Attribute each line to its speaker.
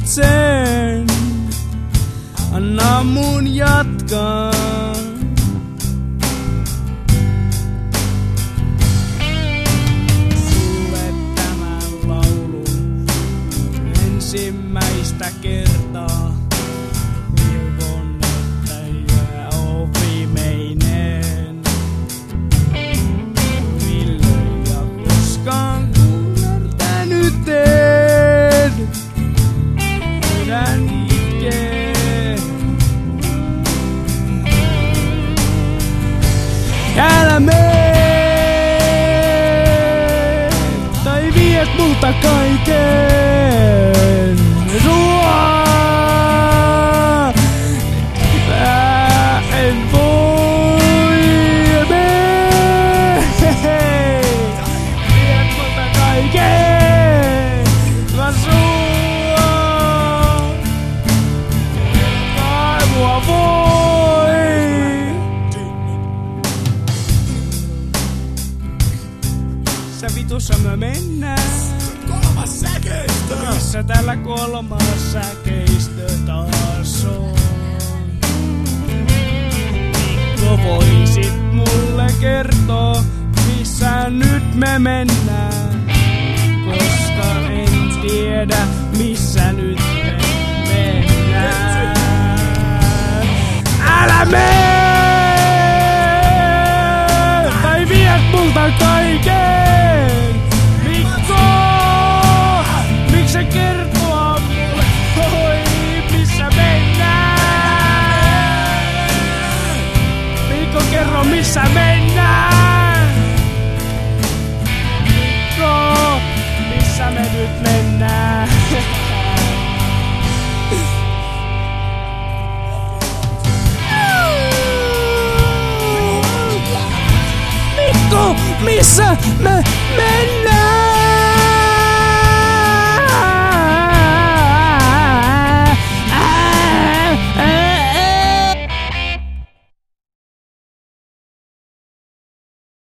Speaker 1: häiritsen. Anna mun jatkaa. Sulle tämän laulun ensimmäistä kertaa. Toivon, että jää on viimeinen. Milloin ja koskaan ymmärtänyt en. Sydän itkee. Älä mene, tai viet multa kaiken. Sua mä en voi mene. Viet multa kaiken, mä sua kai mua voi. Missä vitussa me mennään?
Speaker 2: Kolmas säkeistö!
Speaker 1: Missä täällä kolmas säkeistö taas on? Mikko, voisit mulle kertoa, missä nyt me mennään? Koska en tiedä, missä nyt me mennään. Älä mene! Tai viet multa kaiken! Mikko! Miksi sä kertoa mulle? Oi, missä mennään? Mikko, kerro missä mennään? Mikko, missä me nyt mennään? Mikko, missä me mennään?